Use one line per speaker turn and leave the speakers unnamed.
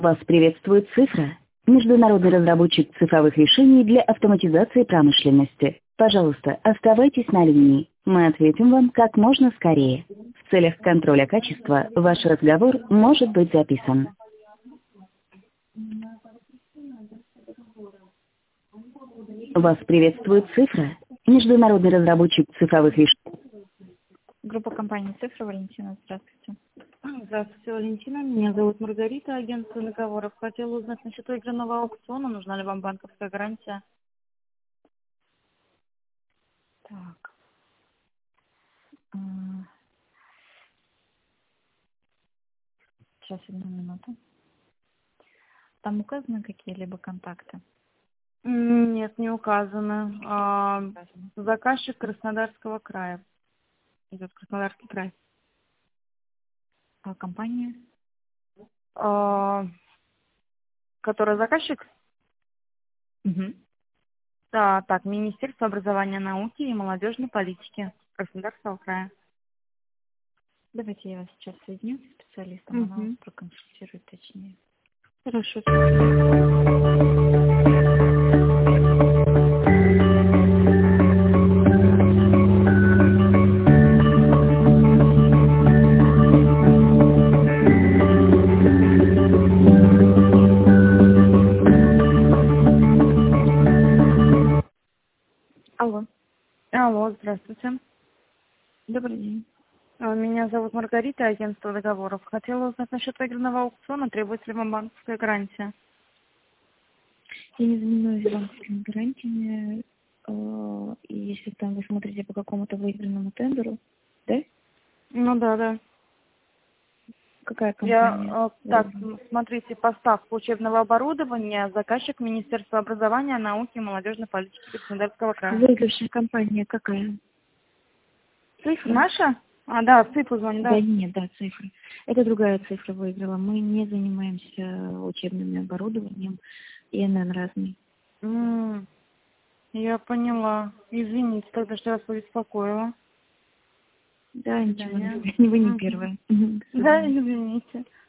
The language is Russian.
Вас приветствует Цифра, международный разработчик цифровых решений для автоматизации промышленности. Пожалуйста, оставайтесь на линии. Мы ответим вам как можно скорее. В целях контроля качества ваш разговор может быть записан. Вас приветствует Цифра, международный разработчик цифровых решений.
Группа компании «Цифра», Валентина, здравствуйте.
Здравствуйте, Валентина. Меня зовут Маргарита, агентство договоров. Хотела узнать насчет выигранного аукциона. Нужна ли вам банковская гарантия?
Так. Сейчас, одну минуту. Там указаны какие-либо контакты?
Нет, не указано. Заказчик Краснодарского края. Идет Краснодарский край.
А компания?
Который заказчик?
Угу.
Да, так, Министерство образования, науки и молодежной политики Краснодарского края.
Давайте я вас сейчас соединю с специалистом, она вас проконсультирует точнее.
Хорошо.
Алло.
Алло, здравствуйте.
Добрый день.
Меня зовут Маргарита, агентство договоров. Хотела узнать насчет выигранного аукциона, требуется ли вам банковская гарантия?
Я не занимаюсь банковскими гарантиями. И если там вы смотрите по какому-то выигранному тендеру, да?
Ну да.
Какая компания?
Так, смотрите, поставка учебного оборудования, заказчик Министерство образования, науки и молодежной политики Краснодарского края.
Выигравшая компания какая? Цифра?
Наша? Да, Цифру звонит, да.
Да, нет, да, Цифра. Это другая Цифра выиграла. Мы не занимаемся учебным оборудованием, ИНН разный.
Я поняла. Извините, тогда что я вас побеспокоила.
Да, ничего, вы не первая.
Да, извините.